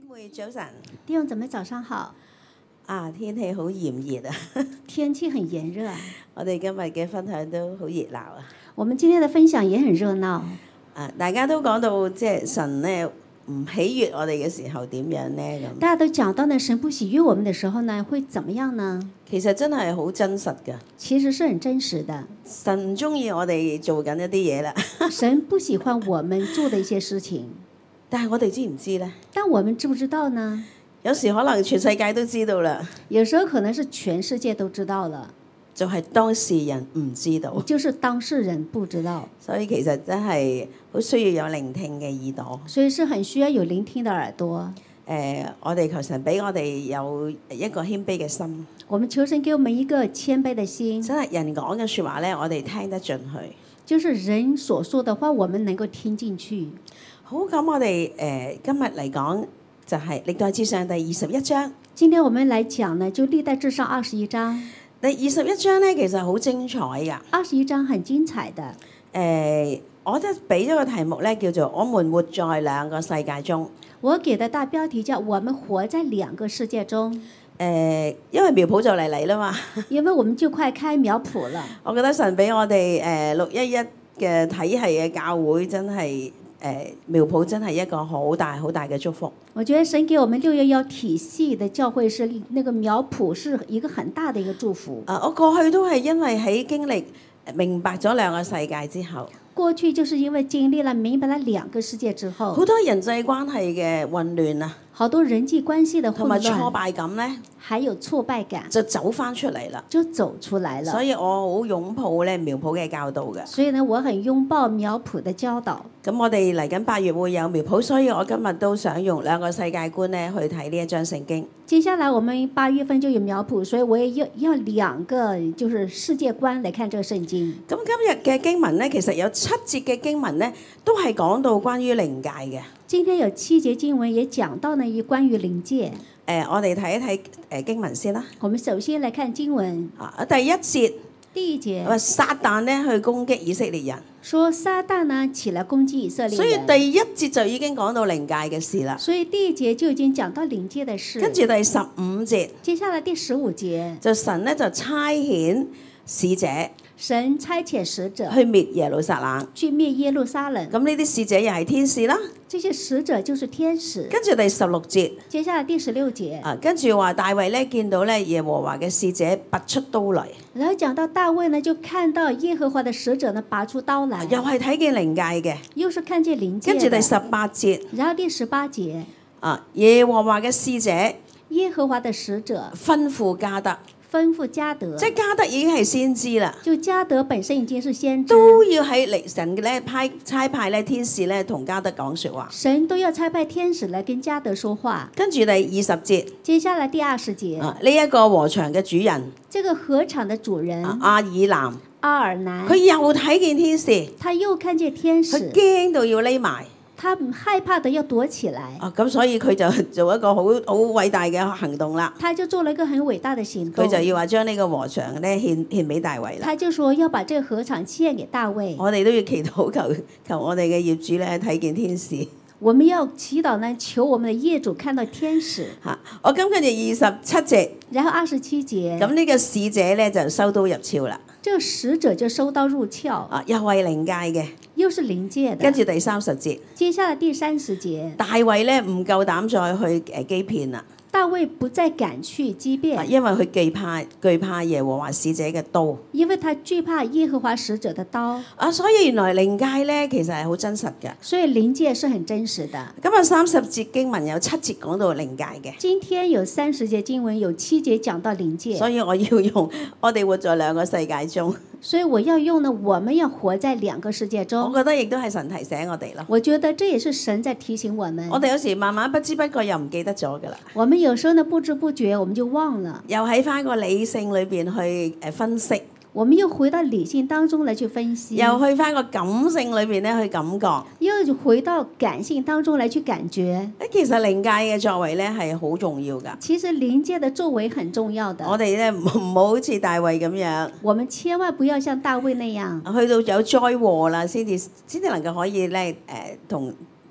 妹早晨， 弟兄姊妹早上好。 天氣好炎熱啊！ 天氣很炎熱， 我哋今日嘅分享都好熱鬧啊！ 我們今天的分享也很熱鬧。 大家都講到即係神咧唔喜悅我哋嘅時候點樣咧咁。 大家都講到呢，神不喜悅我們的時候呢，會怎麼樣呢？ 其實真係好真實㗎。 其實是很真實的。 神唔中意我哋做緊一啲嘢啦。 神不喜歡我們做的一些事情。 但係我哋知唔知咧？ 但我們知不知道呢？ 有時可能全世界都知道啦。 有時候可能是全世界都知道了。 就係當事人唔知道。 就是當事人不知道。 所以其實真係好需要有聆聽嘅耳朵。 所以是很需要有聆聽的耳朵。 我哋求神俾我哋有一個謙卑嘅心。 我們求神給我們一個謙卑的心。 真係人講嘅説話咧，我哋聽得進去。 就是人所說的話，我們能夠聽進去。 好，咁我哋今日嚟講就係歷代志上第21章。 今天我們來講呢，就歷代志上21章。 第21章咧，其實好精彩㗎。 21章很精彩的。 我都俾咗個題目咧，叫做我們活在兩個世界中。 我給的大標題叫我們活在兩個世界中。 因為苗圃就嚟啦嘛。 因為我們就快開苗圃了。 我覺得神俾我哋611嘅體系嘅教會真係苗圃真係一個好大好大嘅祝福。 我覺得神給我們611體系的教會是那個苗圃是一個很大的一個祝福。 我過去都係因為喺經歷明白咗兩個世界之後。 過去就是因為經歷了明白了兩個世界之後。 好多人際關係嘅混亂啊。 好多人際關係的混亂。同埋挫敗感咧。 還有挫敗感。 就走翻出嚟啦。 就走出來了。 所以我好擁抱咧苗圃嘅教導嘅。 所以呢，我很擁抱苗圃的教導。 咁我哋嚟緊8月會有苗圃，所以我今日都想用兩個世界觀咧去睇呢一章聖經。 接下來我們8月份就有苗圃，所以我也要兩個就是世界觀來看這個聖經。 咁今日嘅經文咧，其實有7節嘅經文咧，都係講到關於靈界嘅。 今天有7節經文也講到呢，關於靈界。 我哋睇一睇經文先啦。 我們首先來看經文。 第1節。 第一節。 話撒旦咧去攻擊以色列人。 說撒旦呢起來攻擊以色列人。 所以第1節就已經講到靈界嘅事啦。 所以第1節就已經講到靈界的事。 跟住第15節。 接下來第15節。 就神咧就差遣使者。 神差遣使者去滅耶路撒冷。 去滅耶路撒冷。 咁呢啲使者又係天使啦。 這些使者就是天使。 跟住第16節。 接下來第16節。 跟住話大衛咧見到咧耶和華嘅使者拔出刀來。 然後講到大衛呢，就看到耶和華的使者呢拔出刀來。 又係睇見靈界嘅。 又是看見靈界。 跟住第18節。 然後第18節。 耶和華嘅使者。 耶和華的使者。 吩咐迦得。 吩咐迦得， 即係迦得已經係先知啦。 就迦得本身已經是先知， 都要喺神咧差派咧天使咧同迦得講説話。 神都要差派天使來跟迦得說話。 跟住第20節， 接下來第20節， 呢一個禾場嘅主人， 這個禾場的主人亞爾南， 阿爾南， 佢又睇見天使， 他又看見天使， 佢驚到要匿埋。 他害怕的要躲起來。 咁所以佢就做一個好偉大嘅行動啦。 他就做了一個很偉大的行動。 佢就要話將呢個禾場咧獻俾大衛啦。 他就說要把這個禾場獻給大衛。 我哋都要祈禱求我哋嘅業主咧睇見天使。 我們要祈禱呢，求我們的業主看到天使。 我跟住27節。 然後27節。 咁呢個使者咧就收刀入鞘啦。 這個使者就收刀入鞘。 又係靈界嘅。 又是靈界的。 跟住第30節。 接下來第30節。 大衛咧唔夠膽再去基遍啦。 大衛不再敢去基遍， 因為佢懼怕耶和華使者嘅刀。 因為他懼怕耶和華使者的刀。 所以原來靈界咧其實係好真實嘅。 所以靈界是很真實的。 今日30節經文有7節講到靈界嘅。 今天有30節經文有7節講到靈界。 所以我要用我哋活在兩個世界中。 所以我要用呢，我們要活在兩個世界中。 我覺得亦都係神提醒我哋咯。 我覺得這也是神在提醒我們。 我哋有時慢慢不知不覺又唔記得咗㗎啦。 我們有時候呢不知不覺我們就忘了。 又喺返個理性裏邊去分析。 我們又回到理性當中來去分析。 又去返個感性裏邊咧去感覺。 又回到感性當中來去感覺。 其實靈界嘅作為咧係好重要㗎。 其實靈界嘅作為很重要的。 我哋咧唔好好似大衛咁樣。 我們千萬不要像大衛那樣。 去到有災禍啦，先至能夠可以咧同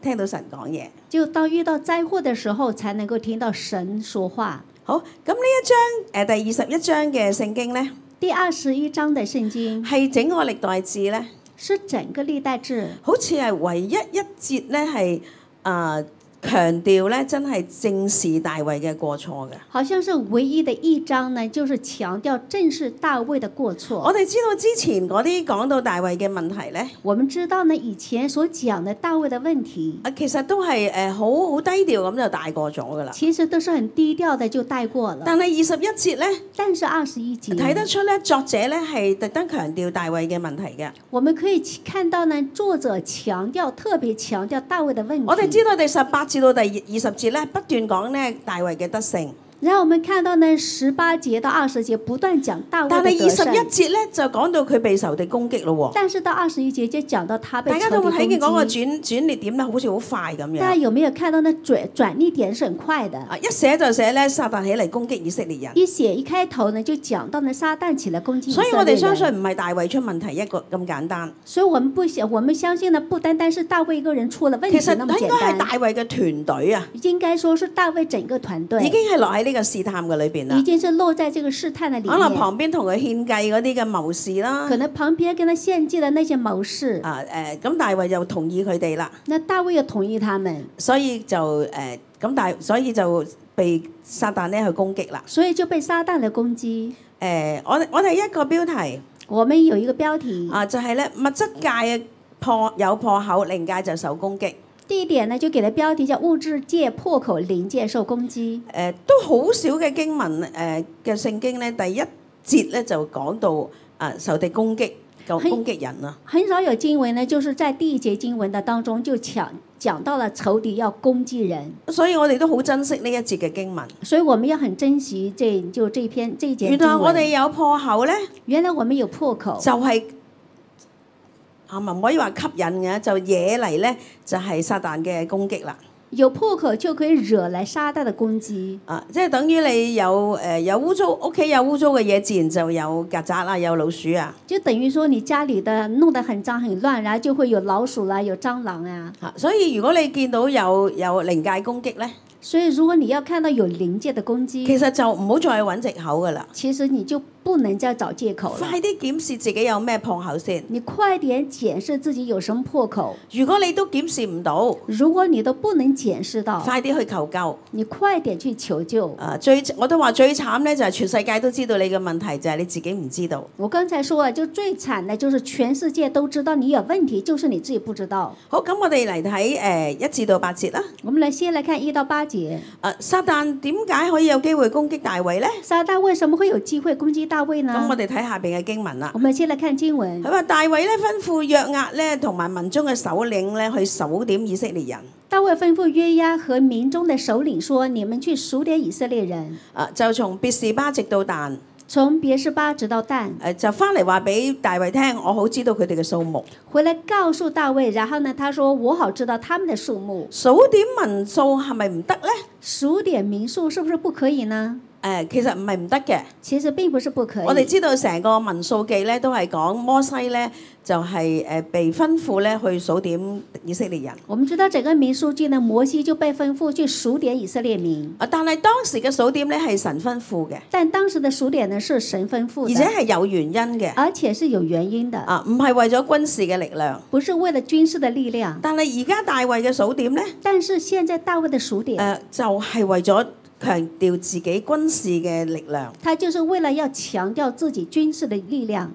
聽到神講嘢。 就當遇到災禍的時候，才能夠聽到神說話。 好，咁呢一章第21章嘅聖經咧， 第21章的聖經係整個歷代志咧， 是整個歷代志， 好似係唯一一節咧係強調咧，真係正視大衛嘅過錯嘅。 好像是唯一的一章呢，就是強調正視大衛的過錯。 我哋知道之前嗰啲講到大衛嘅問題咧， 我們知道呢，以前所講的大衛的問題， 其實都係好低調咁就帶過咗噶啦。 其實都是很低調的就帶過了。 但係21節咧， 但是21節睇得出咧，作者咧係特登強調大衛嘅問題嘅。 我們可以看到呢，作者特別強調大衛的問題。 我哋知道第18至到第20節咧，不斷講咧大衛嘅德性。 然後我們看到呢18節到20節不斷講大衛的但係得勝。 21節咧就講到佢被仇敵攻擊咯喎。 但是到21節就講到他被仇敵大家都冇睇見嗰個攻擊。 轉捩點咧，好似好快咁大家樣。 有沒有看到那轉捩點是很快的？ 一寫就寫咧，撒旦起嚟攻擊以色列人。 一寫一開頭呢就講到呢撒旦起來攻擊以色列人。 所以我哋相信唔係大衛出問題一個咁簡單。 所以我們相信呢，不單單是大衛一個人出了問其實題那麼簡應該係大單， 衛嘅團隊啊， 應該說是大衛整個團隊已經係落喺呢個試探嘅裏邊啦已。經是落在這個試探的裡可能面。 旁邊同佢獻計嗰啲嘅謀士啦， 可能旁邊跟他獻祭的那些謀士， 咁大衛就同意佢哋啦， 那大衛又同意他們， 所以就所以就被撒旦咧去攻擊啦。 所以就被撒旦的攻擊。 我哋一個標題我們有一個標題， 就係咧物質界有破口，靈界就受攻擊。 第一點呢就給了標題叫物質界破口，靈界受攻擊。 都好少嘅經文嘅聖經咧，第一節咧就講到仇敵攻擊人啦。 很少有經文呢，就是在第一節經文的當中就講到了仇敵要攻擊人， 所以我哋都好珍惜呢一節嘅經文。 所以我們要很珍惜這一節經文。 原來我哋有破口咧， 原來我們有破口， 就係唔可以話吸引嘅，就惹嚟咧就係撒旦嘅攻擊啦。 有破口就可以惹來撒旦的攻擊。 即係等於你有污糟屋企有污糟嘅嘢，自然就有曱甴啦，有老鼠啊。 就等於說你家裡的弄得很髒很亂，然後就會有老鼠啦，有蟑螂啊。 所以如果你見到有靈界攻擊咧， 所以如果你要看到有靈界的攻擊， 其實就唔好再揾藉口噶啦。 其實你就不能再找藉口了。 快啲檢視自己有咩破口先。 你快點檢視自己有什麼破口。 如果你都檢視唔到， 如果你都不能檢視到， 快啲去求救。 你快點去求救。 我都話最慘咧，就係全世界都知道你嘅問題，就係你自己唔知道。 我剛才說就最慘的就是全世界都知道你有問題，就是你自己不知道。 好，咁我哋嚟睇1至到8節啦。 我們先來看1到8節。 撒旦點解可以有機會攻擊大衛咧？ 撒旦為什麼會有機會攻擊大衛呢？ 咁我哋睇下邊嘅經文啦。 我們先來看經文。 佢話大衛咧吩咐約押咧同埋民中嘅首領咧去數點以色列人。 大衛吩咐約押和民中的首領說：你們去數點以色列人。 就從別是巴直到但。 從別是巴直到但。 就翻嚟話俾大衛聽，我好知道佢哋嘅數目。 回來告訴大衛，然後呢，他說我好知道他們的數目。 數點民數係咪唔得咧？ 數點民數是不是不可以呢？ 其實唔係唔得嘅。 其實並不是不可以。 我哋知道成個民數記咧都係講摩西咧就係被吩咐咧去數點以色列人。 我們知道整個民數記呢，摩西就被吩咐去數點以色列民。 但係當時嘅數點咧係神吩咐嘅。 但當時的數點呢是神吩咐的， 而且係有原因嘅。 而且是有原因的。 唔係為咗軍事嘅力量。 不是為了軍事的力量。 但係而家大衛嘅數點咧？ 但是現在大衛的數點， 就係為咗強調自己軍事嘅力量。 他就是為了要強調自己軍事的力量。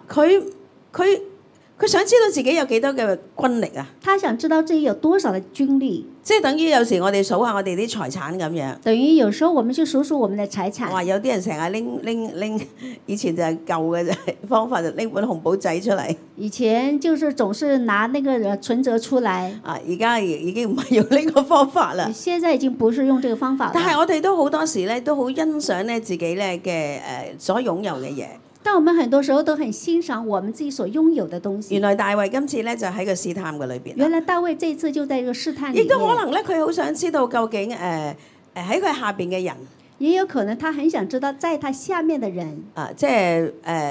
佢想知道自己有幾多嘅軍力啊？ 他想知道自己有多少的軍力。 即係等於有時我哋數下我哋啲財產咁樣。 等於有時候我們去數數我們的財產。 話有啲人成日拎，以前就係舊嘅方法，就拎本紅簿仔出嚟。 以前就是總是拿那個存摺出來。 而家已經唔係用呢個方法啦。 現在已經不是用這個方法了。 但係我哋都好多時咧，都好欣賞咧自己咧嘅所擁有嘅嘢。 但我們很多時候都很欣賞我們自己所擁有的東西。 原來大衛今次咧就喺個試探嘅裏邊。 原來大衛這次就在這個試探裡面。 亦都可能咧，佢好想知道究竟喺佢下邊嘅人。 也有可能他很想知道在他下面的人。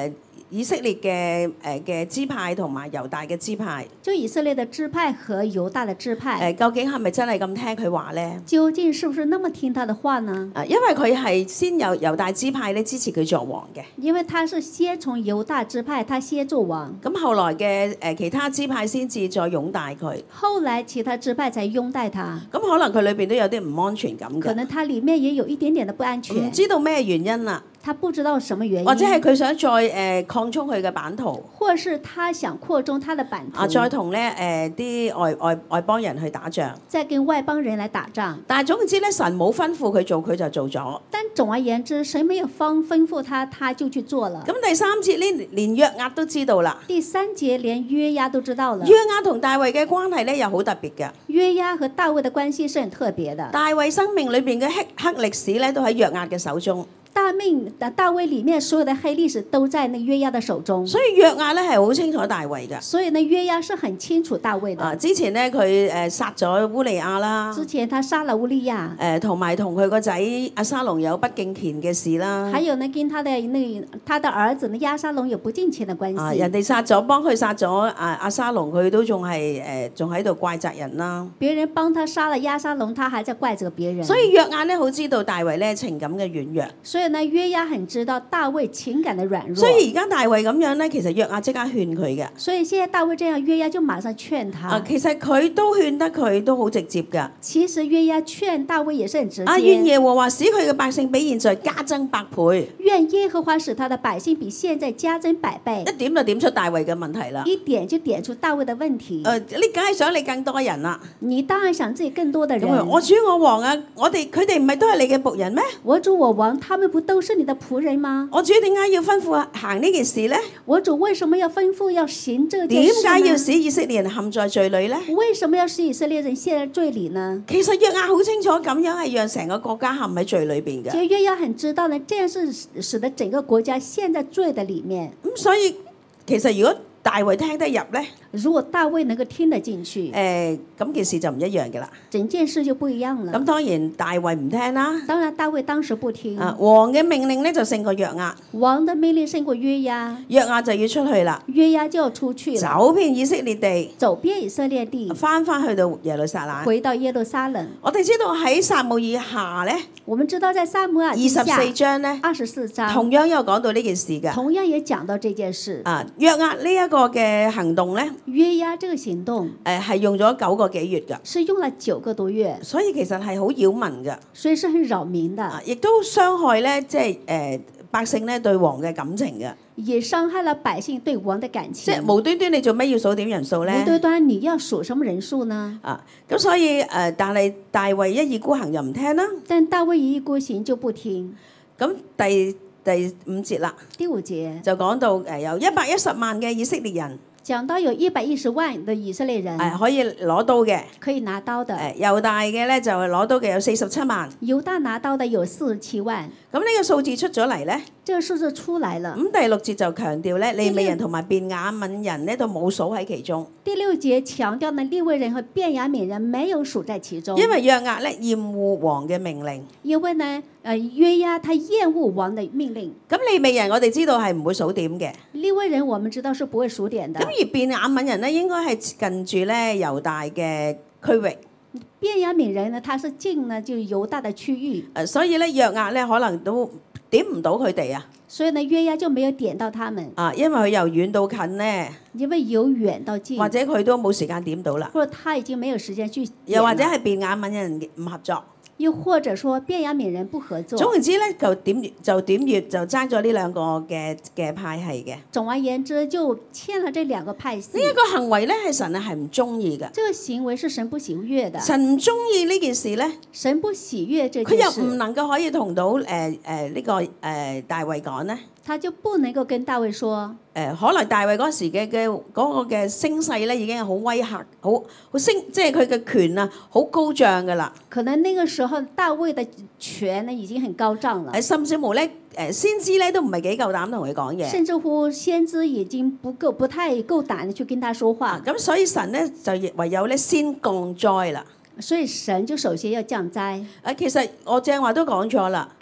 以色列嘅支派同埋猶大嘅支派， 就以色列的支派和猶大的支派， 究竟係咪真係咁聽佢話咧？ 究竟是不是那麼聽他的話呢？ 因為佢係先有猶大支派咧支持佢作王嘅， 因為他是先從猶大支派，他先做王， 咁後來嘅其他支派先至再擁戴佢， 後來其他支派才擁戴他。 咁可能佢裏邊都有啲唔安全感嘅， 可能他裡面也有一點點的不安唔全， 知道咩原因啦， 他不知道什麼原因， 或者係佢想再擴充佢嘅版圖， 或是他想擴充他的版圖， 再同咧啲外邦人去打仗。 再跟外邦人來打仗。 但係總之咧，神冇吩咐佢做，佢就做咗。 但總而言之，神沒有吩咐他，他就去做了。 咁第三節呢，連約押都知道啦。 第三節連約押都知道了。 約押同大衛嘅關係咧，又好特別嘅。 約押和大衛的關係是很特別的。 大衛生命裏邊嘅黑歷史咧，都喺約押嘅手中。 大衛裡面所有的黑歷史都在那約押的手中， 所以約押咧係好清楚大衛嘅。 所以呢，約押是很清楚大衛的。 之前咧佢殺咗烏利亞啦。 之前他殺了烏利亞。 同埋同佢個仔押沙龍有不敬虔嘅事啦。 還有呢，跟他的兒子呢押沙龍有不敬虔的關係。 人哋幫佢殺咗押沙龍，佢都仲喺度怪責人啦。 別人幫他殺了押沙龍，他還在怪責別人。 所以約押咧好知道大衛咧情感嘅軟弱。 所以呢，約押很知道大衛情感的軟弱。 所以而家大衛咁樣咧，其實約押即刻勸佢嘅。 所以現在大衛這樣，約押就馬上勸他。 其實佢都勸得佢都好直接㗎。 其實約押勸大衛也是很直接。 願耶和華使佢嘅百姓比現在加增百倍。 願耶和華使他的百姓比現在加增百倍。 一點就點出大衛嘅問題啦。 一點就點出大衛的問題。 你梗係想你更多人啦。 你當然想自己更多的人。 我主我王啊，佢哋唔係都係你嘅僕人咩？ 我主我王，他們不都是你的僕人嗎？ 我主點解要吩咐行呢件事呢？ 我主為什麼要吩咐要行這件事呢？ 點解要使以色列人陷在罪裏呢？ 為什麼要使以色列人陷在罪裏呢？ 其實約押好清楚咁樣係讓成個國家陷喺罪裏邊嘅。 其實約押很知道呢，這樣是使得整個國家陷在罪的裡面。 所以其實如果大衛聽得入呢？ 如果大衛能夠聽得進去， 咁件事就唔一樣嘅啦。 整件事就不一樣了。 咁當然大衛唔聽啦。 當然大衛當時不聽。 王嘅命令咧就勝過約押。 王的命令勝過約押。 約押就要出去啦。 約押就要出去了。 走遍以色列地。 走遍以色列地。 翻去到耶路撒冷。 回到耶路撒冷。 我哋知道喺撒母耳下咧。 我們知道在撒母耳記下 24章咧。 24章。 同樣有講到呢件事嘅。 同樣也講到這件事。 約押呢一個嘅行動咧。 約押這個行動係用咗9個幾月㗎， 是用了9個多月， 所以其實係好擾民㗎， 所以是很擾民的， 亦都傷害咧，即係百姓咧對王嘅感情嘅， 也傷害了百姓對王的感情。 即係無端端你做咩要數點人數咧？ 無端端你要數什麼人數呢？ 咁所以但係大衛一意孤行又唔聽啦。 但大衛一意孤行就不聽。 咁第5節啦， 第5節就講到有110萬嘅以色列人。 講到有110萬的以色列人， 可以攞刀嘅， 可以拿刀的。 猶大嘅咧就攞刀嘅有47萬。 猶大拿刀的有47萬。 咁呢個數字出咗嚟咧？ 這個數字出來了。 咁第6節就強調咧，利未人同埋便雅憫人咧都冇數喺其中。 第6節強調呢，利未人和便雅憫人沒有數在其中。 因為約押咧厭惡王嘅命令。 因為呢，約押他厭惡王的命令。 咁利未人我哋知道係唔會數點嘅。 利未人我們知道是不會數點的。 咁而便雅憫人咧應該係近住咧猶大嘅區域。 便雅憫人呢，他是近呢就猶大的區域。 所以咧約押咧可能都點唔到佢哋啊。 所以呢，約押就沒有點到他們。 因為佢由遠到近呢。 因為由遠到近。 或者佢都冇時間點到啦。 或者他已經沒有時間去點。 又或者係便雅憫人唔合作。 又或者說便雅憫人不合作。 總言之咧，就點月就爭咗呢兩個嘅派系嘅。 總而言之，就簽了這兩個派系。 呢一個行為咧係神係唔中意嘅。 這個行為是神不喜悅的。 神唔中意呢件事咧。 神不喜悅這件事。 佢又唔能夠可以同到呢個大衛講咧。 他就不能夠跟大衛說。 可能大衛嗰時嘅嗰個嘅聲勢咧已經係好威嚇，好升，即係佢嘅權啊好高漲噶啦。 可能那個時候大衛的權呢已經很高漲了。 甚至乎咧先知咧都唔係幾夠膽同佢講嘢。 甚至乎先知已經不太夠膽去跟他說話。 咁所以神咧就唯有咧先降災啦。 所以神就首先要降災。 其實我正話都講咗啦。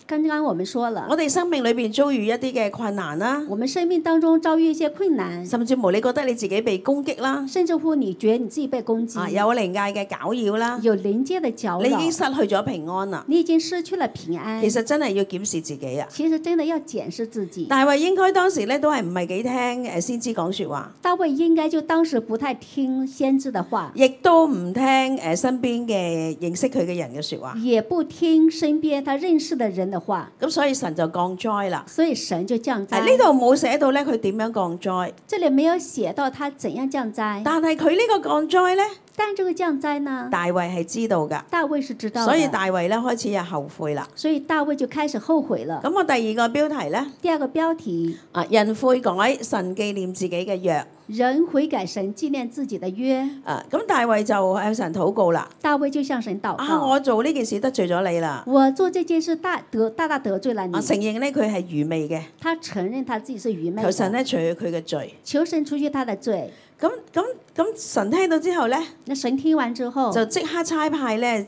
剛剛我們說了， 我哋生命裏邊遭遇一啲嘅困難啦， 我們生命當中遭遇一些困難， 甚至乎你覺得你自己被攻擊啦， 甚至乎你覺得你自己被攻擊， 有靈界嘅攪擾啦， 有靈界的攪你已經擾， 失去咗平安啦。 你已經失去了平安。 其實真係要檢視自己啊！ 其實真的要檢視自己。 大衛應該當時咧都係唔係幾聽先知講説話， 大衛應該就當時不太聽先知的話， 亦都唔聽身邊嘅認識佢嘅人嘅説話。 也不聽身邊他認識的人的話， 咁所以神就降災啦。 所以神就降災。 呢度冇寫到咧佢點樣降災， 這裡沒有寫到他怎樣降災。 但係佢呢個降災咧， 但這個降災呢， 大衛係知道㗎， 大衛是知道的。 所以大衛咧開始有後悔啦。 所以大衛就開始後悔了。 咁我第二個標題咧， 第二個標題， 人悔改，神紀念自己嘅約。 人悔改，神紀念自己的約。 咁大衛就向神禱告啦。 大衛就向神禱告。 我做呢件事得罪咗你啦。 我做這件事大大得罪了你。 承認咧佢係愚昧嘅。 他承認他自己是愚昧的。 求神咧除去佢嘅罪。 求神除去他的罪。 咁神聽到之後咧， 那神聽完之後就即刻差派咧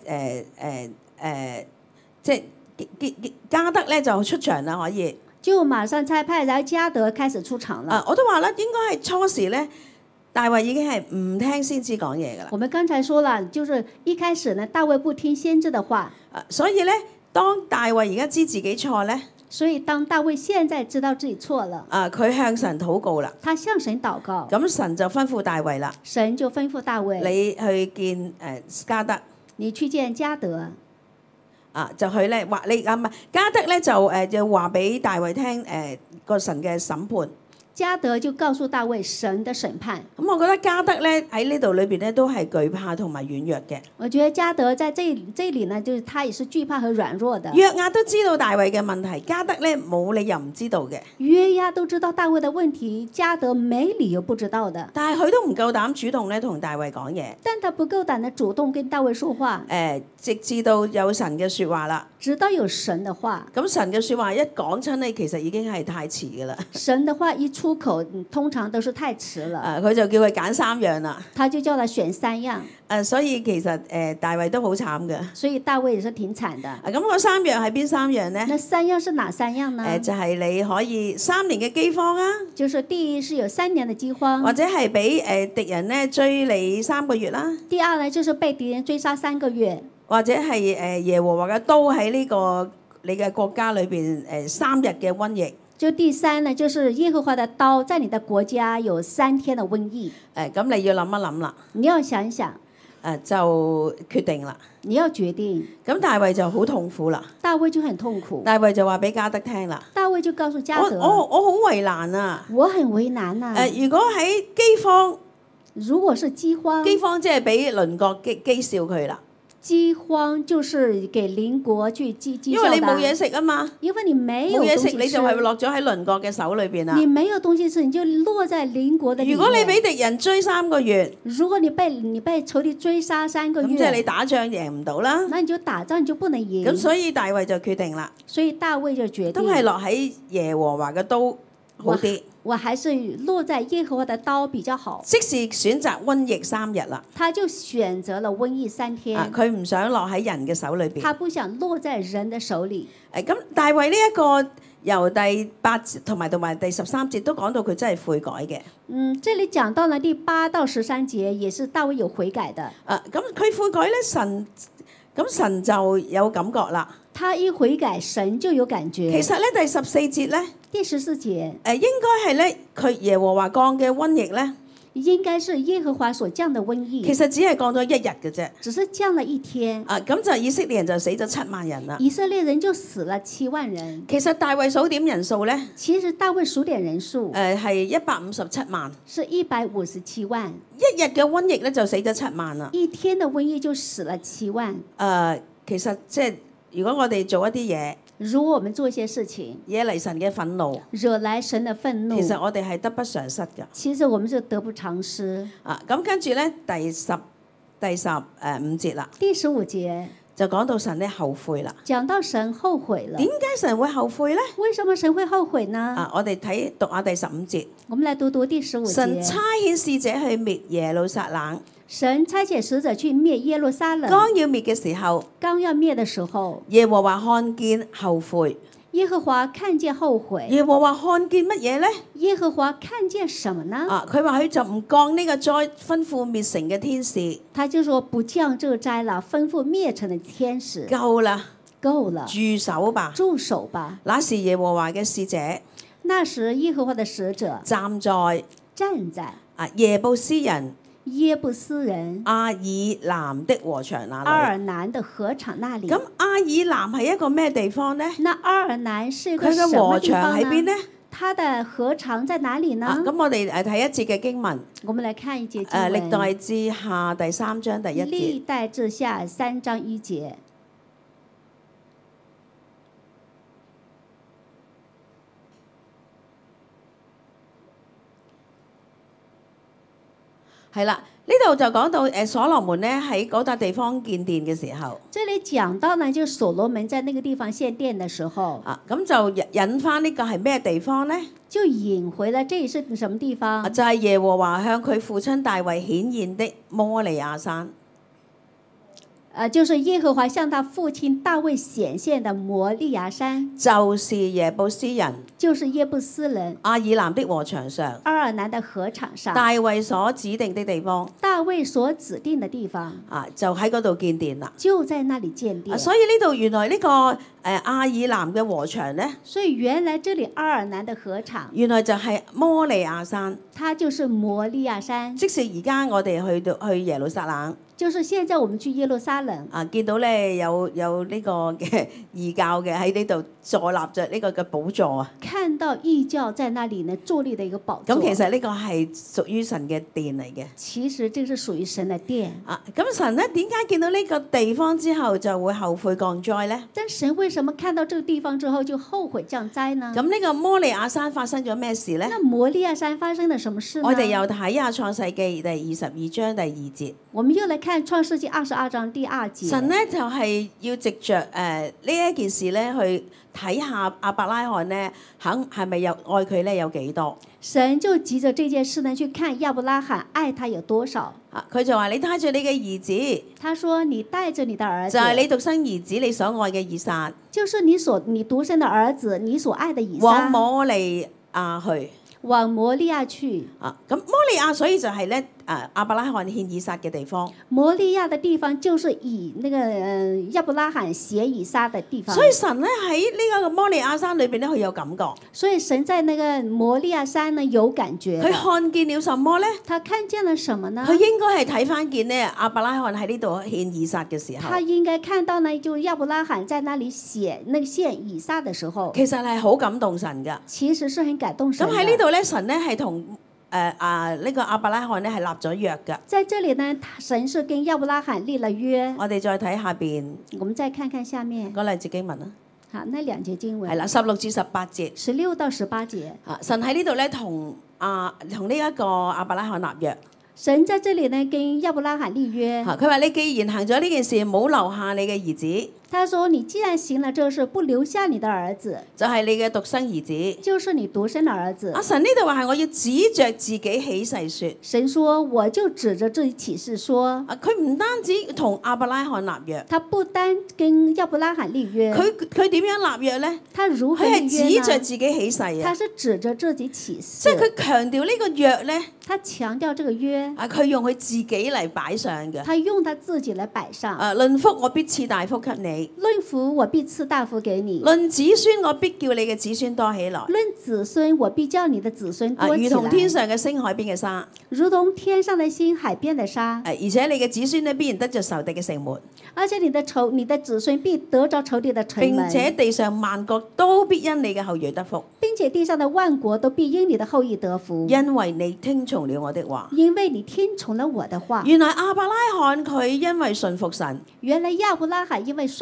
即係加德咧就出場啦，可以。 就馬上差派，然後加德開始出場了。 我都話啦，應該係初時咧，大衛已經係唔聽先知講嘢噶啦。 我們剛才說了，就是一開始呢，大衛不聽先知的話。 所以咧，當大衛而家知自己錯咧， 所以當大衛現在知道自己錯了， 佢向神禱告啦。 他向神禱告。 咁神就吩咐大衛啦。 神就吩咐大衛， 你去見加德。 你去見加德。 就去咧話你唔係加德咧就話俾大衛聽個神嘅審判。 加德就告訴大衛神的審判。 咁我覺得加德咧喺呢度裏邊咧都係懼怕同埋軟弱嘅。 我覺得加德在這裡呢，就是他也是懼怕和軟弱的。 約押都知道大衛嘅問題，加德咧冇理由唔知道嘅。 約押都知道大衛的問題，加德沒理由不知道的。 但係佢都唔夠膽主動咧同大衛講嘢。 但他不夠膽的主動跟大衛說話。 直至到有神嘅説話啦。 直到有神的話。 咁神嘅説話一講親咧，其實已經係太遲㗎啦。 神的話一出口，通常都是太遲了。 佢就叫佢揀3樣啦。 他就叫他選3樣。 所以其實大衛都好慘嘅。 所以大衛也是挺慘的。 咁嗰3樣係邊3樣呢？ 那3樣是哪3樣呢？ 就係你可以3年嘅饑荒啊。 就是第一是有3年的饑荒。 或者係俾敵人咧追你3個月啦。 第二呢，就是被敵人追殺3個月。 或者係耶和華嘅刀喺呢個你嘅國家裏邊3日嘅瘟疫。 就第3呢，就是耶和華的刀在你的國家有3天的瘟疫。 咁你要諗一諗啦。 你要想一想。 就決定啦。 你要決定。 咁大衛就好痛苦啦。 大衛就很痛苦。 大衛就話俾加德聽啦。 大衛就告訴加德。 我好為難啊。 我很為難啊。 如果喺饑荒。 如果是饑荒。 饑荒即係俾鄰國譏笑佢啦。 饑荒就是給鄰國去譏笑。 因為你冇嘢食啊嘛。 因為你沒有冇嘢食， 東西吃， 你就係落咗喺鄰國嘅手裏邊啦。 你沒有東西吃，你就落在鄰國的裡面。 如果你俾敵人追3個月， 如果你被仇敵追殺3個月， 咁即係你打仗贏唔到啦。 那你就打仗你就不能贏。 咁所以大衛就決定啦。 所以大衛就決定。 都係落喺耶和華嘅刀好啲。 我還是落在耶和華的刀比較好。 即是選擇瘟疫3日啦。 他就選擇了瘟疫3天。 佢唔想落喺人嘅手裏邊。 他不想落在人的手裡。 咁大衛呢一個由第8節同埋第13節都講到佢真係悔改嘅。 這裡講到了第8到13節，也是大衛有悔改的。 咁佢悔改咧，神就有感覺啦。 他一悔改，神就有感覺。 其實咧，第14節咧， 第14節， 應該係咧，佢耶和華降嘅瘟疫咧， 應該是耶和華所降的瘟疫。 其實只係降咗1日嘅啫。 只是降了1天。 咁就以色列人就死咗7萬人啦。 以色列人就死了7萬人。 其實大衛數點人數咧？ 其實大衛數點人數。 係157萬。 是157萬。 1日嘅瘟疫咧就死咗7萬啦。 1天的瘟疫就死了7萬。 其實即係如果我哋做一啲嘢， 如果我們做一些事情， 惹嚟神嘅憤怒， 惹來神的憤怒， 其實我哋係得不償失㗎。 其實我們是得不償失。 咁跟住咧第15節啦。 第15節就講到神咧後悔啦。 講到神後悔了點。解神會後悔咧？ 為什麼神會後悔呢？ 我哋讀下第15節。 我們來讀第15節。 神差遣使者去滅耶路撒冷， 神差遣使者去滅耶路撒冷。 剛要滅嘅時候， 剛要滅的時候， 耶和華看見後悔。 耶和華看見後悔。 耶和華看見乜嘢咧？ 耶和華看見什麼呢？ 佢話佢就唔降呢個災，吩咐滅城嘅天使。 他就說不降這個災了，吩咐滅城的天使。 夠啦， 夠了， 住手吧， 住手吧。 那時耶和華嘅使者那時耶和華的使者站在耶布斯人耶布斯人亞爾南的禾場那阿爾裏。 南的禾場那裡。 咁亞爾南係一個咩地方呢？ 那阿爾南是一個佢嘅什麼地禾場方喺邊呢？ 它的禾場在哪裡呢？ 咁我哋睇一節嘅經文， 我們來看一節經文。 歷代志下第3章第1節。 歷代志下3章1節。 係啦，呢度就講到所羅門咧喺嗰笪地方建殿嘅時候， 這裡講到呢，就所羅門在那個地方獻殿的時候， 咁就引翻呢個係咩地方呢？ 就引回了這裡是什麼地方？ 就係耶和華向佢父親大衛顯現的摩利亞山。 就是耶和華向他父親大衛顯現的摩利亞山， 就是耶布斯人， 就是耶布斯人亞爾南的禾場上， 阿爾南的禾場上， 大衛所指定的地方， 大衛所指定的地方， 就喺嗰度建殿啦。 就在那裡建殿。 所以呢度原來呢個亞爾南嘅禾場咧， 所以原來這裡阿爾南的禾場， 原來就係摩利亞山， 它就是摩利亞山。 即使而家我哋去耶路撒冷。 就是現在我們去耶路撒冷， 見到咧有呢個嘅異教嘅喺呢度坐立着呢個嘅寶座啊！ 看到異教在那裡呢坐立的一個寶座。 咁其實呢個係屬於神嘅殿嚟嘅。 其實這是屬於神嘅殿。 咁神咧點解見到呢個地方之後就會後悔降災咧？ 但神為什麼看到這個地方之後就後悔降災呢？ 咁呢個摩利亞山發生咗咩事咧？ 那摩利亞山發生了什麼事呢？ 我哋又睇下創世記第22章第2節。 我們又來看創世記22章第2節。 神咧就係要藉着呢一件事咧去睇下亞伯拉罕咧係咪有愛佢咧有幾多？ 神就藉着這件事呢去看亞伯拉罕愛他有多少。 佢就話你帶住你嘅兒子。 他說你帶着你的兒子。 就係你獨生兒子你所愛嘅以撒。 就是你獨生的兒子你所愛的以撒。 往摩利亞去。 往摩利亞去。 咁摩利亞所以就係咧亞伯拉罕獻以撒嘅地方。 摩利亞的地方就是以那個亞伯拉罕獻以撒的地方。 所以神咧喺呢個摩利亞山裏邊咧，佢有感覺。 所以神在那個摩利亞山呢有感覺。 佢看見了什麼咧？ 他看見了什麼呢？ 佢應該係睇翻見咧亞伯拉罕喺呢度獻以撒嘅時候。 他應該看到呢，就亞伯拉罕在那裡獻以撒的時候。 其實係好感動神㗎。 其實是很感動神。 咁喺呢度咧，神咧係同呢個亞伯拉罕咧係立咗約㗎。 在這裡呢，神是跟亞伯拉罕立了約。 我哋再睇下邊。 我們再看看下面。 嗰兩節經文啦。 好，那兩節經文。 係啦，16至18節。 16到18節。 神喺呢度咧同呢一個亞伯拉罕立約。 神在這裡呢跟亞伯拉罕立約。 佢話你既然行咗呢件事，冇留下你嘅兒子。 他說：你既然行了這事，不留下你的兒子， 就係你嘅獨生兒子， 就是你獨生的兒子。 神呢度話係我要指着自己起誓說。 神說：我就指着自己起誓說。 佢唔單止同亞伯拉罕立約， 他不單跟亞伯拉罕立約。 佢點樣立約咧？ 他如何立約呢？ 佢係指着自己起誓啊！ 他是指着自己起誓。 即係佢強調呢個約咧。 他強調這個約。 佢用佢自己嚟擺上嘅。 他用他自己嚟擺上。 論福我必賜大福給你。 論福我必賜大福給你。 論子孫我必叫你嘅子孫多起來。 論子孫我必叫你的子孫多起來。 如同天上嘅星海邊嘅沙。 如同天上的星海邊的沙。 而且你嘅子孫呢必然得着仇敵嘅城門。 而且你的子孫必得着仇敵的城門。 並且地上萬國都必因你嘅後裔得福。 並且地上的萬國都必因你的後裔得福。 因為你聽從了我的話。 因為你聽從了我的話。 原來亞伯拉罕佢因為順服神。 原來亞伯拉罕因為順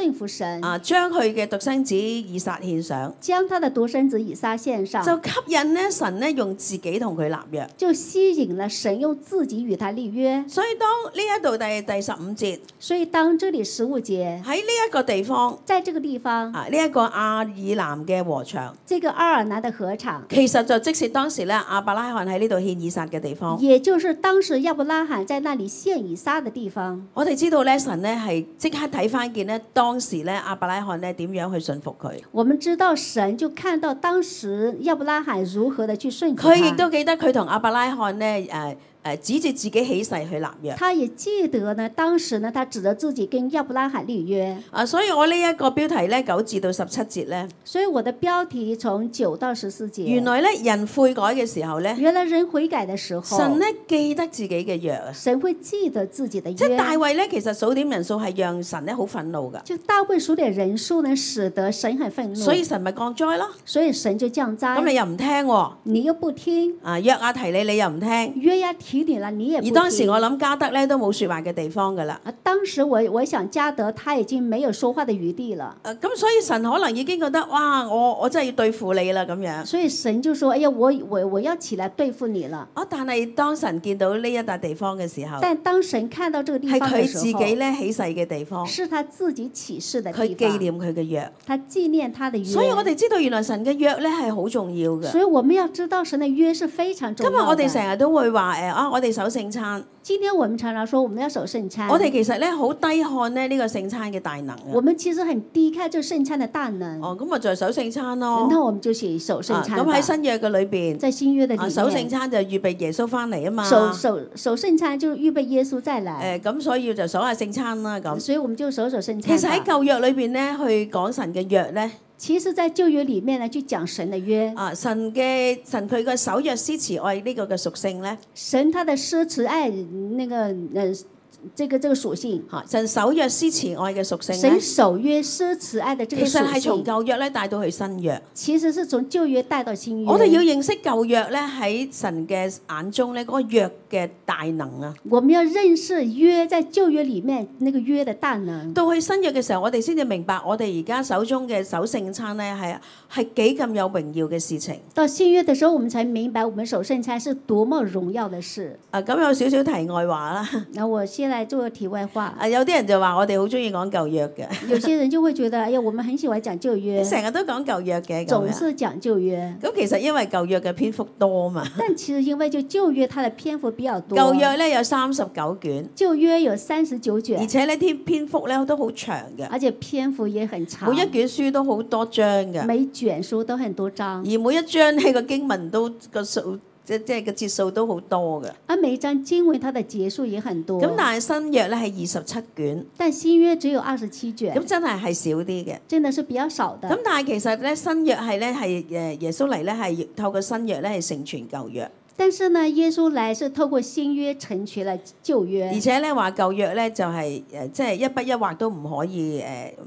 順服神， 將佢嘅獨生子以撒獻上， 將他的獨生子以撒獻上， 就吸引咧神咧用自己同佢立約。 就吸引了神用自己與他立約。 所以當呢一度第15節， 所以當這裡15節喺呢一個地方， 在這個地方， 呢一個亞爾南嘅禾場， 這個阿爾南的禾場， 其實就即是當時咧亞伯拉罕喺呢度獻以撒嘅地方。 也就是當時亞伯拉罕在那裡獻以撒的地方。 我哋知道咧，神咧係即刻睇翻見咧，當時咧亞伯拉罕咧點樣去信服佢。 我們知道神就看到當時亞伯拉罕如何的去順服他。 佢亦都記得佢同亞伯拉罕咧指住自己起誓去立約。 他也記得呢，當時呢，他指着自己跟亞伯拉罕立約。 所以我呢一個標題咧9至到17節咧， 所以我的標題從9到14節。 原來咧人悔改嘅時候咧， 原來人悔改的時候， 神咧記得自己嘅約啊。 神會記得自己的約。 即係大衛咧，其實數點人數係讓神咧好憤怒噶。 就大衛數點人數呢，使得神很憤怒。 所以神咪降災咯。 所以神就降災。 咁你又唔聽喎？ 你又不聽。 約亞提你又唔聽。 約亞提你了，你也不聽。 而當時我諗加德咧都冇說話嘅地方噶啦。 當時我想加德他已經沒有說話的餘地了。 咁所以神可能已經覺得哇，我真係要對付你啦咁樣。 所以神就說：哎呀，我要起來對付你了。 但係當神見到呢一笪地方嘅時候， 但當神看到這個地方嘅時候， 係佢自己咧起誓嘅地方， 是他自己起誓的地方。 佢紀念佢嘅約， 他紀念他的約。 所以我哋知道原來神嘅約咧係好重要嘅。 所以我們要知道神的約是非常重要的。 今日我哋成日都會話我哋守聖餐。 今天我們常常說我們要守聖餐。 我哋其實咧好低看咧呢個聖餐嘅大能啊。 我們其實很低看這聖餐的大能。 咁咪就係守聖餐咯。 那我們就寫守聖餐。 咁喺新約嘅裏邊， 在新約的裡面， 守聖餐就預備耶穌翻嚟啊嘛。 守聖餐就預備耶穌再來。 咁所以就守下聖餐啦咁。 所以我們就守聖餐。 其實喺舊約裏邊咧，去講神嘅約咧。 其實，在舊約裡面呢，去講神的約。 神佢嘅守約施慈愛呢個嘅屬性咧。 神他的施慈愛那個這個屬性。 神守約施慈愛嘅屬性咧。 神守約施慈愛的這個屬性。 其實係從舊約咧帶到去新約。 其實是從舊約帶到新約。 我哋要認識舊約咧喺神嘅眼中咧嗰個約嘅大能啊。 我們要認識約在舊約裡面那個約的大能。 到去新約嘅時候，我哋先至明白我哋而家手中嘅守聖餐咧係幾咁有榮耀嘅事情。 到新約嘅時候，我們才明白我們守聖餐是多麼榮耀的事。 咁有少少題外話啦。 那我先來做個題外話。 有啲人就話我哋好中意講舊約嘅。 有些人就會覺得，哎呀，我們很喜歡講舊約。 成日都講舊約嘅。 總是講舊約。 咁其實因為舊約嘅篇幅多嘛。 但其實因為就舊約它的篇幅比較多。 舊約咧有39卷。 舊約有39卷。 而且呢啲篇幅咧都好長嘅。 而且篇幅也很長。 每一卷書都好多章嘅。 每卷書都很多章。 而每一章呢個經文都個數即係個節數都好多嘅。 而每一章經文它的節數也很多。 咁但係新約咧係27卷。 但新約只有27卷。 咁真係少啲嘅。 真的是比較少的。 咁但係其實咧新約係耶穌嚟咧係透過新約咧係成全舊約。 但是呢，耶穌來是透過新約成全了舊約。 而且咧話舊約咧就係即係一筆一畫都唔可以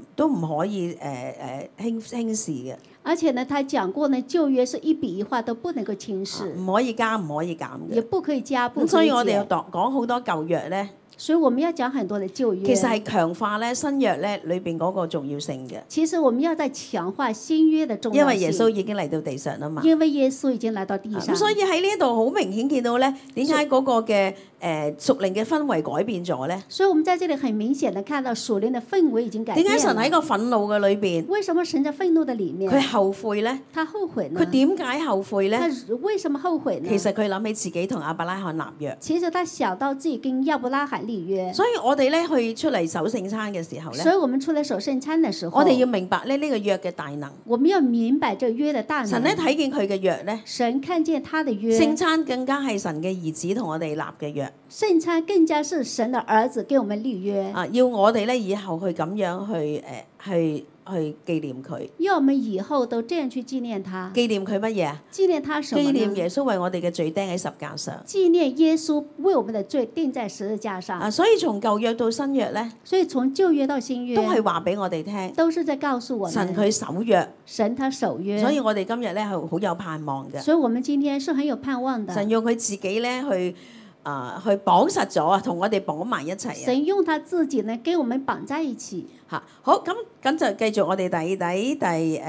輕視嘅。 而且呢，他講過呢，舊約是一筆一畫都不能夠輕視， 唔可以加唔可以減嘅。 也不可以加，不可以減。 所以我哋要講好多舊約咧。 所以我們要講很多的舊約。 其實係強化咧新約咧裏邊嗰個重要性嘅。 其實我們要在強化新約的重要性。 因為耶穌已經嚟到地上啦嘛。 因為耶穌已經來到地上。 所以喺呢一度好明顯見到咧，點解嗰個嘅屬靈嘅氛圍改變咗咧？ 所以我們在這裡很明顯的看到屬靈的氛圍已經改變。 點解神喺個憤怒嘅裏邊？ 為什麼神在憤怒的裡面？ 佢後悔咧？ 他後悔呢？ 佢點解後悔咧？ 他為什麼後悔呢？ 其實佢諗起自己同亞伯拉罕立約。 其實他想到自己跟亞伯拉罕立約。 所以我哋咧去出嚟守聖餐嘅時候咧， 所以我們出嚟守聖餐嘅時候， 我哋要明白咧呢個約嘅大能。 我們要明白這個約嘅大能。 神咧睇見佢嘅約咧， 神看見他的約。 聖餐更加係神嘅兒子同我哋立嘅約。 聖餐更加是神的兒子給我們立約。 要我哋咧以後去咁樣去紀念佢。 要我們以後都這樣去紀念他。 紀念佢乜嘢啊？ 紀念他什麼呢？ 紀念耶穌為我哋嘅罪釘喺十架上。 紀念耶穌為我們的罪釘在十字架上。 所以從舊約到新約咧， 所以從舊約到新約都係話俾我哋聽， 都是在告訴我們神佢守約， 神他守約。 所以我哋今日咧係好有盼望嘅。 所以我們今天是很有盼望的。 神用佢自己咧去綁實咗啊，同我哋綁埋一齊啊！ 神用他自己呢，跟我們綁在一起。 嚇。好，咁就繼續我哋第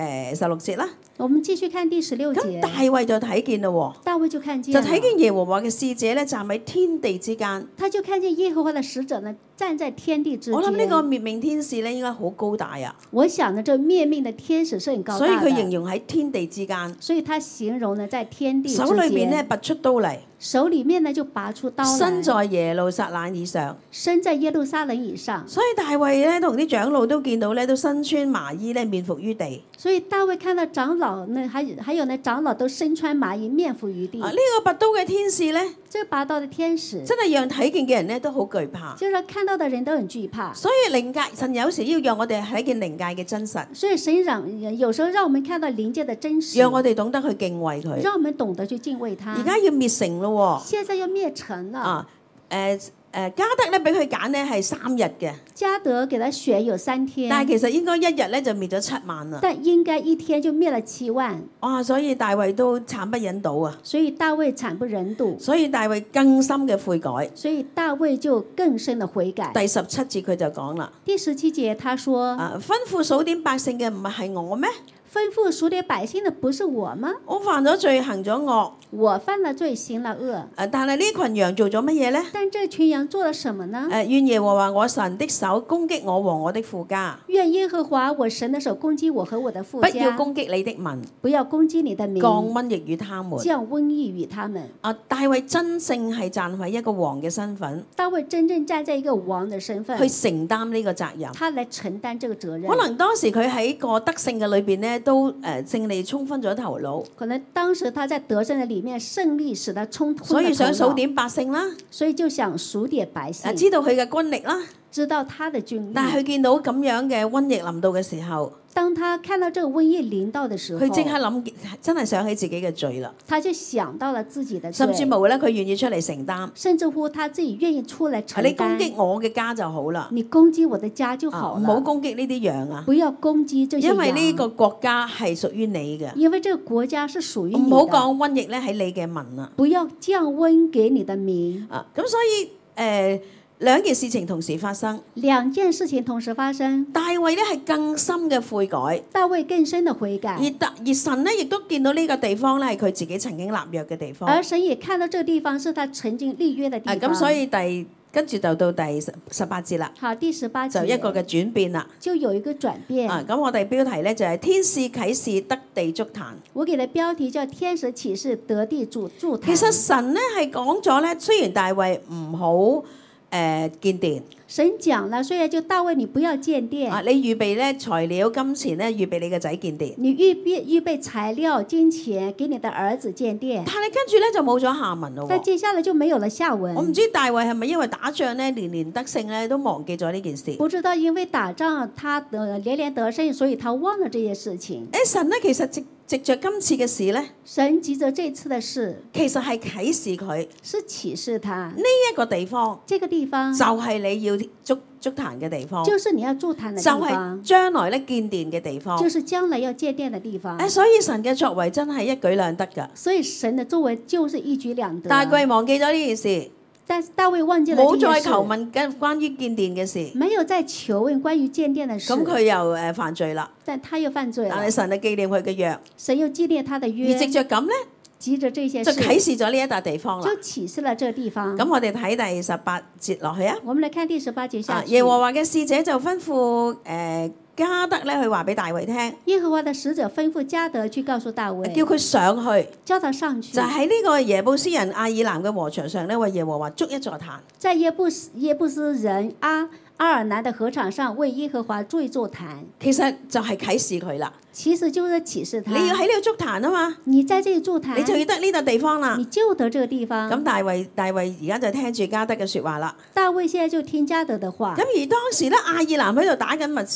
16節啦。 我們繼續看第16 咁大節， 衛就睇見啦喎， 大衛就看見就了， 睇見耶和華嘅使者咧站喺天地之間。 他就看見耶和華的使者呢站在天地之我諗呢個間。 滅命天使咧應該好高大啊， 我想呢，這滅命的天使是很高所以大的， 佢形容喺天地之間， 所以他形容呢在天地之手裏邊咧間， 拔出刀嚟， 手裡面呢就拔出刀身來， 在耶路撒冷以上。 身在耶路撒冷以上。 所以大衛咧同啲長老都見到咧，都身穿麻衣咧，面伏於地。 所以大衛看到長老呢，還有呢長老都身穿麻衣，面伏於地。 呢個拔刀嘅天使咧， 這拔刀的天使， 真係讓睇見嘅人咧都好懼怕。 就是看到的人都很懼怕。 所以靈界神有時要讓我哋睇見靈界嘅真實， 所以神有時候讓我們看到靈界的真實， 讓我哋懂得去敬畏佢。 讓我們懂得去敬畏他。 而家要滅城咯現在要滅城喎！ 了。 啊加德咧俾佢揀咧係3日嘅， 加德給他選有3天， 但係其實應該一日咧就滅咗7萬啦。 但應該一天就滅了7萬。 哇！所以大衛都慘不忍睹啊！ 所以大衛慘不忍睹， 所以大衛更深嘅悔改。 所以大衛就更深的悔改。 第17節佢就講啦。 第17節他說： 吩咐數點百姓嘅唔係我咩？ 吩咐數點百姓的不是我嗎？ 我犯咗罪，行咗惡。 我犯了罪，行了惡。 但係呢群羊做咗乜嘢呢？ 但這群羊做了什麼呢？ 願耶和華我神的手攻擊我和我的父家。 願耶和華我神的手攻擊我和我的父不家。 要攻擊你的民， 不要攻擊你的民， 降瘟疫與他們。 降瘟疫與他們。 大衛真正係站喺一個王嘅身份， 大衛真正站在一個王的身份， 去承擔呢個責任。 他來承擔這個責任。 可能當時佢喺個得勝嘅裏邊呢，都勝利衝昏咗頭腦。 可能當時他在得勝的裡面勝利使他衝昏了頭腦， 所以想數點百姓啦， 所以就想數點百姓， 知道佢嘅軍力啦。 知道他的軍力。 但係佢見到咁樣嘅瘟疫臨到嘅時候， 當他看到這個瘟疫臨到的時候， 佢即刻諗，真係想起自己嘅罪啦。 他就想到了自己的罪， 甚至乎咧，佢願意出嚟承擔。 甚至乎他自己願意出來承擔。 你攻擊我嘅家就好啦， 你攻擊我的家就好了， 唔好攻擊呢啲羊啊！ 不要攻擊這些羊， 因為呢個國家係屬於你嘅。 因為這個國家是屬於你的。 唔好降瘟疫咧喺你嘅民啊！ 不要降瘟給你的民。 咁所以兩件事情同時發生， 兩件事情同時發生。 大衛咧係更深嘅悔改， 大衛更深的悔改。 而神咧亦都見到呢個地方咧係佢自己曾經立約嘅地方。 而神也看到這個地方是他曾經立約的地方。 咁所以跟住就到第18節啦。 好，第18節就一個嘅轉變啦。 就有一個轉變。 咁我哋標題咧就係天使啟示得地築壇。 我給的標題叫天使啟示得地築壇。 其實神咧係講咗咧，雖然大衛唔好建殿。 神講了，雖然就大衛，你不要建殿。 你預備咧材料、金錢咧，預備你個仔建殿。 你預備材料、金錢，給你的兒子建殿。 但係跟住咧就冇咗下文咯。 但接下來就沒有了下文。 我唔知大衛係咪因為打仗咧連連得勝咧，都忘記咗呢件事。 不知道因為打仗，他連連得勝，所以他忘了這件事情。 神咧其實藉着今次嘅事咧， 神藉着這次的事， 其實係啟示佢， 是啟示他呢一個地方， 這個地方就係你要築壇嘅地方， 就是你要築壇的地就方， 係將來咧建殿嘅地方， 就是將來要建殿的地方。 所以神嘅作為真係一舉兩得㗎。 所以神的作為就是一舉兩得。 大衛忘記咗呢件事。 但是大衛忘記了這件事， 冇再求問關於建殿嘅事， 沒有再求問關於建殿的事。 咁佢又犯罪啦。 但他又犯罪了。 但係神就紀念佢嘅約， 神又紀念他的約。 而藉着咁咧， 藉着這些事， 就啟示咗呢一笪地方啦。 就啟示了這個地方。 咁我哋睇第18節落去啊。 我們來看第18節下去。 耶和華嘅使者就吩咐加德咧去話俾大衛聽。 耶和華的使者吩咐加德去告訴大衛， 叫佢上去， 叫他上去， 就喺呢個耶布斯人亞爾南嘅禾場上咧，為耶和華築一座壇。 在耶布斯人阿爾南的禾場上為耶和華築一座壇。 其實就係啟示佢啦。 其實就是啟示他。 你要喺呢度築壇啊嘛。 你在這裡築壇， 你就要得呢笪地方啦。 你就得這個地方。 咁大衛而家就聽住加德嘅説話啦。 大衛現在就聽加德的話。 咁而當時咧，亞爾南喺度打緊密使喎。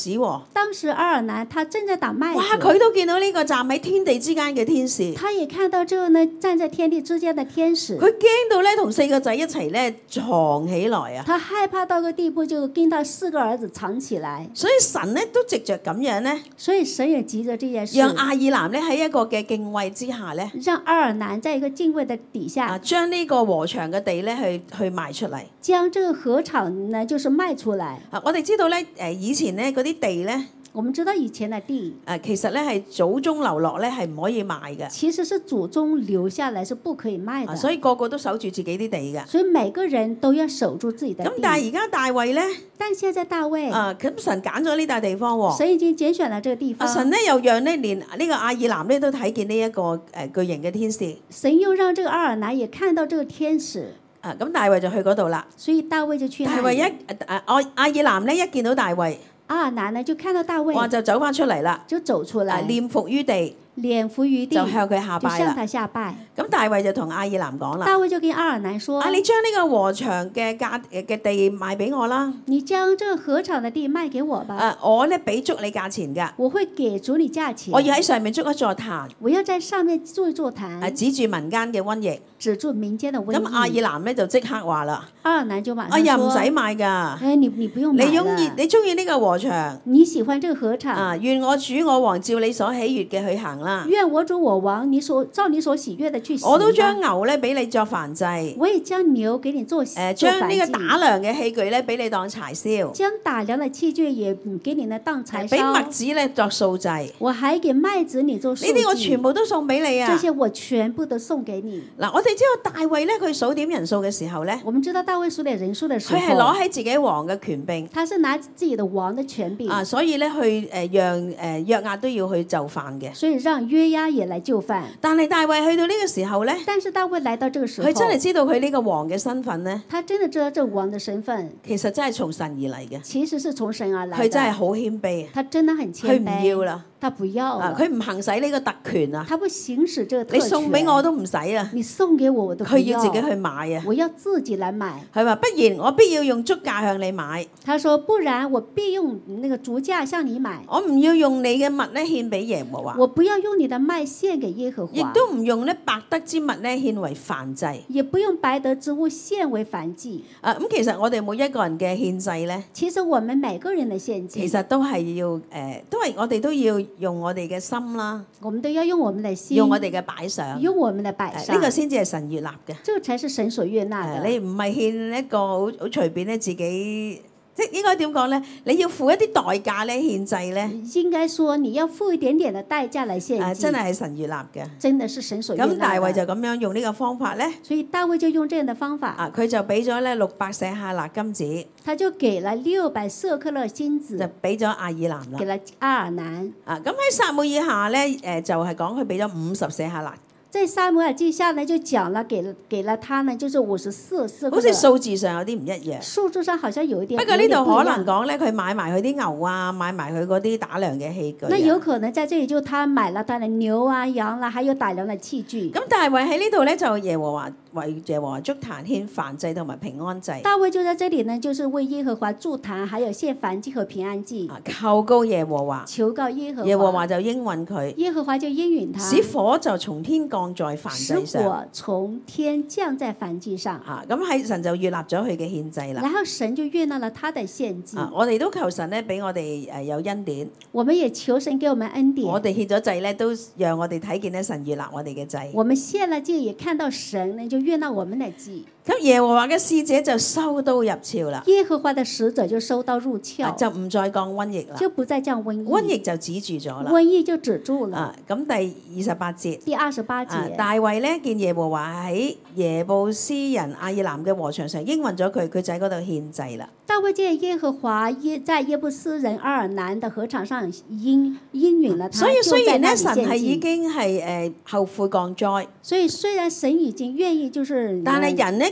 當時阿爾南他正在打麥哇！ 子， 佢都見到呢個站喺天地之間嘅天使， 他也看到這個呢站在天地之間的天使， 佢驚到咧同4個仔一齊咧藏起來啊！ 他害怕到個地步，就跟他4個兒子藏起來。 所以神咧都藉着咁樣咧， 所以神也急着這件事， 讓亞爾南咧喺一個嘅敬畏之下咧， 讓阿爾南在一個敬畏的底下， 將呢個禾場嘅地咧去賣出嚟。 將這個禾場呢就是賣出來。 我哋知道咧以前咧嗰啲地咧。 我們知道以前的地， 其實咧係祖宗留落咧係唔可以賣嘅， 其實是祖宗留下來是不可以賣的， 所以個個都守住自己啲地嘅。 所以每個人都要守住自己的地。 咁但係而家大衛咧， 但現在大衛， 咁神揀咗呢笪地方喎， 神已經揀選了這個地方。 神咧又讓咧連呢個亞爾南咧都睇見呢一個巨型嘅天使。 神又讓這個阿爾南也看到這個天使。 咁大衛就去嗰度啦。 所以大衛就去。 大衛亞爾南咧一見到大衛。 阿爾南呢就看到大衛， 就走翻出嚟啦， 就走出來， 臉伏於地， 臉伏於地， 就向佢下拜啦。 就向他下拜。 咁大衛就同亞爾南講啦， 大衛就跟阿爾南說： 你將呢個禾場嘅地賣俾我啦。 你將這個禾場的地賣給我吧。 我咧俾足你價錢㗎。 我會給足你價錢。 我要喺上面築一座壇。 我要在上面築一座壇。 指住民間嘅瘟疫。 指住民間的瘟疫。 咁亞爾南咧就即刻話啦。 阿爾南就馬上說： 哎呀，唔使買㗎。 你不用買了。 你中意呢個禾場。 你喜歡這個禾場。 願我主我王照你所喜悅嘅去行啦。 願我主我王照你所喜悅的去行。 我都將牛咧俾你作燔祭。 我也將牛給你做燔祭。 將呢個打糧嘅器具咧俾你當柴燒。 將打糧的器具也給你呢當柴燒。 俾麥子咧作素祭。 我還給麥子你做素祭。 呢啲我全部都送俾你啊！ 這些我全部都送給你。 嗱，我哋知道大衛咧，佢數點人數嘅時候咧， 我們知道大衛數點人數嘅時候， 佢係攞喺自己王嘅權柄。 他是拿自己的王的權柄。 所以咧去讓約押都要去就範嘅。 所以讓約押也來就範。 但係大衛去到呢個時候咧， 但是大衛來到這個時候， 佢真係知道佢呢個王嘅身份咧。 他真的知道這王的身份， 其實真係從神而嚟嘅。 其實是從神而來。 佢真係好謙卑。 他真的很謙卑。 佢唔要啦。 他不要了。 佢唔行使呢個特權啊。 他不行使這個特權。 你送俾我都唔使啊。 你送給我都不要。 佢要自己去買啊。 我要自己來買。 佢話不然我必要用足價向你買。 他說不然我必用那個足價向你買。 我唔要用你嘅物咧獻俾耶和華。 我不要用你的麥獻給耶和華。 亦都唔用咧白得之物咧獻為燔祭。 也不用白得之物獻為燔祭。 咁其實我哋每一個人嘅獻祭咧， 其實我們每個人的獻祭， 其實都係要都係我哋都要用我哋嘅心啦。 我們都要用我們的心， 用我哋嘅擺上， 用我們的擺上。 呢個先至係神悅納嘅。 這個才是神所悅納的。 你唔係獻一個好隨便咧自己。即係應該點講咧？你要付一啲代價咧獻祭咧。 應該說你要付一點點的代價來獻祭。 真係神悅納嘅。 真的是神所悅納。 咁大衛就咁樣用呢個方法咧。 所以大衛就用這樣的方法。 佢就俾咗咧600舍客勒金子。 他就給了600舍客勒金子。 就俾咗亞爾南啦。 給了亞爾南。 咁喺撒母耳下咧，就係講佢俾咗50舍客勒。 在撒母耳記下呢，就講了給了他呢，就是54舍。 好似數字上有啲唔一樣。 數字上好像有一點。 不過呢度可能講咧，佢買埋佢啲牛啊，買埋佢嗰啲打糧嘅器具。 那有可能在這裡就他買了他的牛啊、羊啦，還有打糧的器具。 咁大衛喺呢度咧就為耶和華築壇獻燔祭同埋平安祭。 大衛就在這裡呢，就是為耶和華築壇，還有獻燔祭和平安祭。 求告耶和華。 求告耶和華。 耶和華就應允佢。 耶和華就應允他。 使火就從天降在燔祭上。 使火從天降在燔祭上。 咁喺神就悅納咗佢嘅獻祭啦。 然後神就悅納了他的獻祭。 我哋都求神咧俾我哋有恩典。 我們也求神給我們恩典。 我哋獻咗祭咧，都讓我哋睇見咧神悅納我哋嘅祭。 我們獻了祭，也看到神呢就悅納我們的祭。 咁耶和華嘅使者就收刀入鞘啦。 耶和華嘅使者就收刀入鞘， 就唔再降瘟疫啦。 就不再降瘟疫。 瘟疫就止住咗啦。 瘟疫就止住了。 咁第28節。 第28節。 大衛咧見耶和華喺耶布斯人亞爾南嘅禾場上應允咗佢，佢就喺嗰度獻祭啦。 大衛見耶和華在耶布斯人亞爾南的禾場上應允了他， 所以雖然咧神係已已經係後悔降災， 所以雖然神已經願意就是， 但係人咧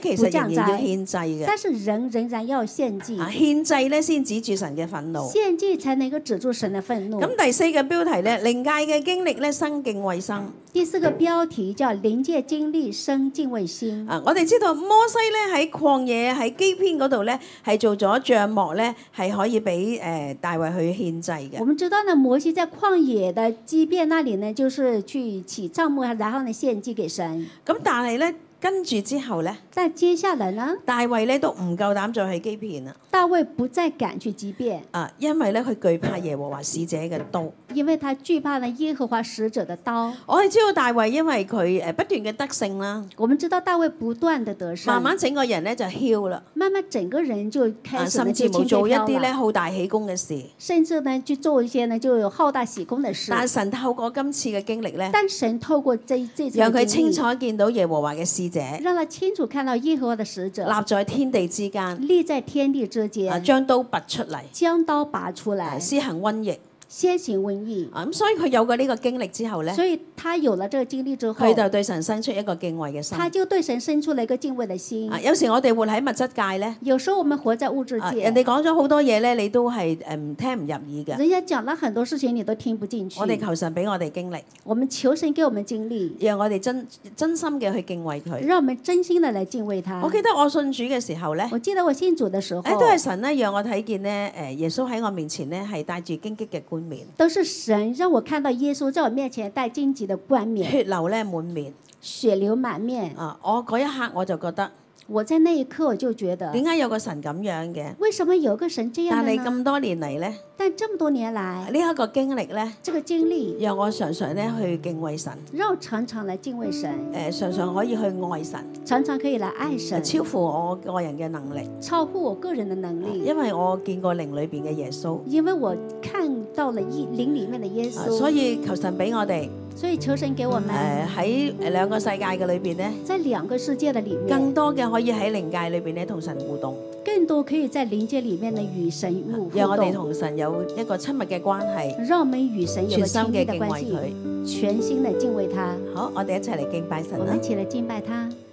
其不降實仍然要災， 獻祭嘅。 但是人仍然要獻祭， 獻祭咧先止住神嘅憤怒。 獻祭才能夠止住神的憤怒。 咁第4個標題咧，靈界嘅經歷咧，生敬畏生。 第4個標題叫靈界經歷生敬畏心。 我哋知道摩西咧喺曠野喺基遍嗰度咧係做咗帳幕咧，係可以俾大衛去獻祭嘅。 我們知道呢，摩西在曠野的基遍那裡呢，就是去起帳幕，然後呢獻祭給神。 咁但係咧跟住之後咧， 但接下來呢， 大衛咧都唔夠膽再去基遍啦。 大衛不再敢去基遍， 因為咧佢懼怕耶和華使者嘅刀。 因為他懼怕呢耶和華使者的刀。 我哋知道大衛因為佢不斷嘅得勝啦， 我們知道大衛不斷的得勝， 慢慢整個人咧就囂啦， 慢慢整個人就開始甚至就冇做一啲輕飄飄了， 咧好大喜功嘅事。 甚至呢去做一些呢就有好大喜功的事。 但係神透過今次嘅經歷咧， 但神透過這次讓佢的經歷， 清楚見到耶和華嘅使者讓他清楚看到耶和華的使者立在天地之間， 立在天地之間， 將刀拔出嚟， 將刀拔出來， 施行瘟疫。 先行瘟疫。 咁所以佢有過呢個經歷之後咧， 所以他有了這個經歷之後， 佢就對神生出一個敬畏嘅心。 他就對神生出了一個敬畏的心。 有時我哋活喺物質界咧， 有時候我們活在物質界， 人哋講咗好多嘢咧，你都係聽唔入耳嘅。 人家講了很多事情，你都聽不進去。 我哋求神俾我哋經歷， 我們求神給我們經歷， 讓我哋真心嘅去敬畏佢。 讓我們真心的來敬畏他。 我記得我信主嘅時候咧， 我記得我信主的時候， 都係神咧讓我睇見咧，耶穌喺我面前咧係戴住荊棘嘅冠冕， 都是神讓我看到耶穌在我面前戴荊棘的冠冕， 血流咧滿面， 血流滿面。 我嗰一刻我就覺得， 我在那一刻我就覺得， 點解有個神咁樣嘅？ 為什麼有個神這樣但係的呢？ 咁多年嚟咧， 但這麼多年來， 呢一個經歷咧， 這個經歷讓我常常咧去敬畏神， 讓我常常來敬畏神， 常常可以去愛神， 常常可以來愛神， 超乎我個人嘅能力， 超乎我個人的能力。 因為我見過靈裏邊嘅耶穌， 因為我看到了靈裡面的耶穌， 所以求神俾我哋， 所以求神給我們喺兩個世界嘅裏邊咧， 在兩個世界的裡面， 更多嘅可以喺靈界裏邊咧同神互動， 更多可以在靈界裡面呢與神互動， 讓我哋同神有一個親密嘅關係， 讓我們與神有個親密的關全心嘅敬畏係， 佢， 全心的敬畏他。 好，我哋一齊嚟敬拜神啦我們一起來敬拜他。